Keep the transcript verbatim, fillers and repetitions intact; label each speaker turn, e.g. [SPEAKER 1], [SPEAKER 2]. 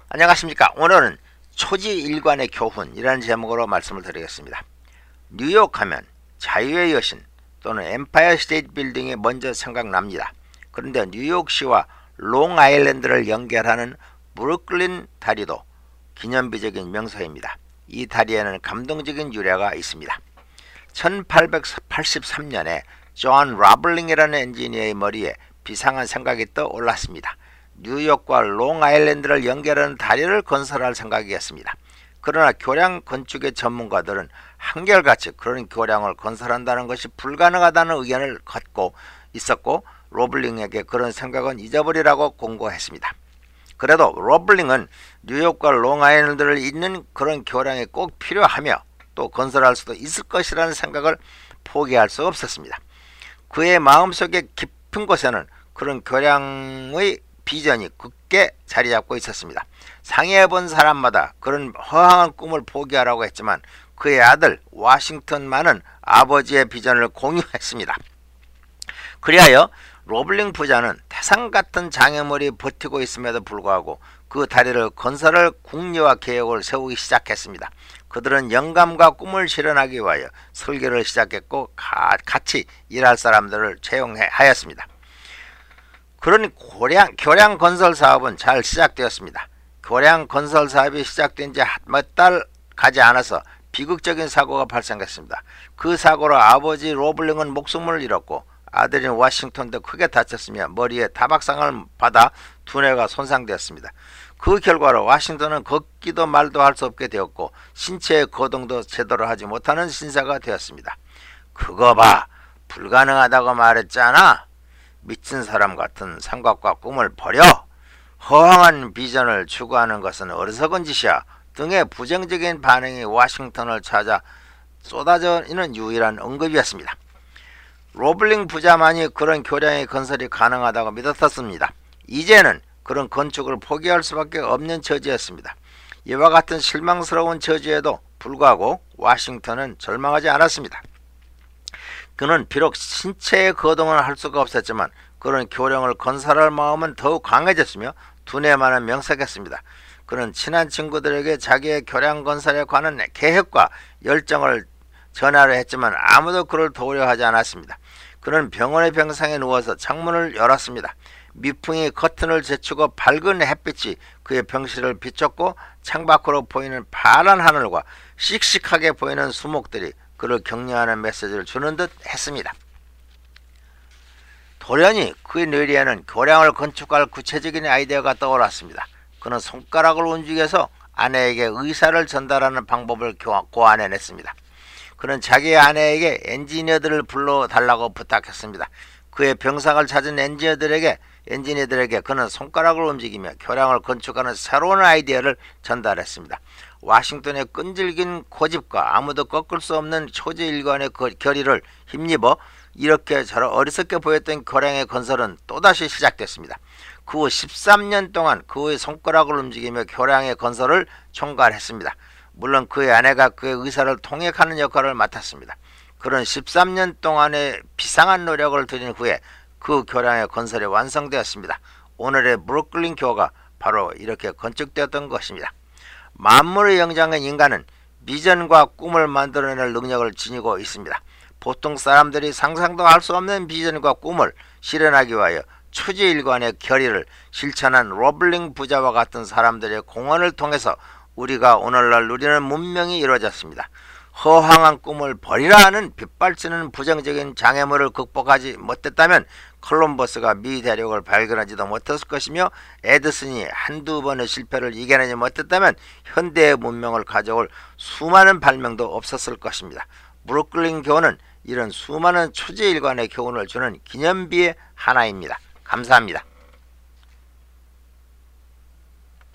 [SPEAKER 1] 안녕하십니까. 오늘은 초지일관의 교훈이라는 제목으로 말씀을 드리겠습니다. 뉴욕 하면 자유의 여신 또는 엠파이어 스테이트 빌딩이 먼저 생각납니다. 그런데 뉴욕시와 롱아일랜드를 연결하는 브루클린 다리도 기념비적인 명소입니다. 이 다리에는 감동적인 유래가 있습니다. 천팔백팔십삼 년에 존 라블링이라는 엔지니어의 머리에 비상한 생각이 떠올랐습니다. 뉴욕과 롱아일랜드를 연결하는 다리를 건설할 생각이었습니다. 그러나 교량 건축의 전문가들은 한결같이 그런 교량을 건설한다는 것이 불가능하다는 의견을 갖고 있었고, 로블링에게 그런 생각은 잊어버리라고 공고했습니다. 그래도 로블링은 뉴욕과 롱아일랜드를 잇는 그런 교량이 꼭 필요하며 또 건설할 수도 있을 것이라는 생각을 포기할 수 없었습니다. 그의 마음속에 깊은 곳에는 그런 교량의 비전이 굳게 자리잡고 있었습니다. 상해본 사람마다 그런 허황한 꿈을 포기하라고 했지만 그의 아들 워싱턴만은 아버지의 비전을 공유했습니다. 그리하여 로블링 부자는 태산 같은 장애물이 버티고 있음에도 불구하고 그 다리를 건설할 궁리와 계획을 세우기 시작했습니다. 그들은 영감과 꿈을 실현하기 위하여 설계를 시작했고 가, 같이 일할 사람들을 채용하였습니다. 그런 고량, 교량 건설 사업은 잘 시작되었습니다. 교량 건설 사업이 시작된 지 몇 달 가지 않아서 비극적인 사고가 발생했습니다. 그 사고로 아버지 로블링은 목숨을 잃었고 아들인 워싱턴도 크게 다쳤으며 머리에 타박상을 받아 두뇌가 손상되었습니다. 그 결과로 워싱턴은 걷기도 말도 할 수 없게 되었고 신체의 거동도 제대로 하지 못하는 신세가 되었습니다. 그거 봐, 불가능하다고 말했잖아. 미친 사람 같은 생각과 꿈을 버려. 허황한 비전을 추구하는 것은 어리석은 짓이야 등의 부정적인 반응이 워싱턴을 찾아 쏟아져 있는 유일한 언급이었습니다. 로블링 부자만이 그런 교량의 건설이 가능하다고 믿었습니다. 이제는 그런 건축을 포기할 수밖에 없는 처지였습니다. 이와 같은 실망스러운 처지에도 불구하고 워싱턴은 절망하지 않았습니다. 그는 비록 신체의 거동을 할 수가 없었지만 그런 교량을 건설할 마음은 더욱 강해졌으며 두뇌만은 명석했습니다. 그는 친한 친구들에게 자기의 교량 건설에 관한 계획과 열정을 전하려 했지만 아무도 그를 도우려 하지 않았습니다. 그는 병원의 병상에 누워서 창문을 열었습니다. 미풍이 커튼을 제치고 밝은 햇빛이 그의 병실을 비췄고 창밖으로 보이는 파란 하늘과 씩씩하게 보이는 수목들이 그를 격려하는 메시지를 주는 듯 했습니다. 돌연히 그의 뇌리에는 교량을 건축할 구체적인 아이디어가 떠올랐습니다. 그는 손가락을 움직여서 아내에게 의사를 전달하는 방법을 고안해냈습니다. 그는 자기 아내에게 엔지니어들을 불러달라고 부탁했습니다. 그의 병상을 찾은 엔지니어들에게 엔지니어들에게 그는 손가락을 움직이며 교량을 건축하는 새로운 아이디어를 전달했습니다. 워싱턴의 끈질긴 고집과 아무도 꺾을 수 없는 초지일관의 결의를 힘입어 이렇게 저런 어리석게 보였던 교량의 건설은 또다시 시작됐습니다. 그 후 십삼 년 동안 그의 손가락을 움직이며 교량의 건설을 총괄했습니다. 물론 그의 아내가 그의 의사를 통역하는 역할을 맡았습니다. 그런 십삼 년 동안의 비상한 노력을 들인 후에 그 교량의 건설이 완성되었습니다. 오늘의 브루클린 교가 바로 이렇게 건축되었던 것입니다. 만물의 영장인 인간은 비전과 꿈을 만들어낼 능력을 지니고 있습니다. 보통 사람들이 상상도 할 수 없는 비전과 꿈을 실현하기 위하여 초지일관의 결의를 실천한 로블링 부자와 같은 사람들의 공헌을 통해서 우리가 오늘날 누리는 문명이 이루어졌습니다. 허황한 꿈을 버리라 하는 빗발치는 부정적인 장애물을 극복하지 못했다면 콜럼버스가 미 대륙을 발견하지도 못했을 것이며 에디슨이 한두 번의 실패를 이겨내지 못했다면 현대의 문명을 가져올 수많은 발명도 없었을 것입니다. 브루클린 교훈은 이런 수많은 초지일관의 교훈을 주는 기념비의 하나입니다. 감사합니다.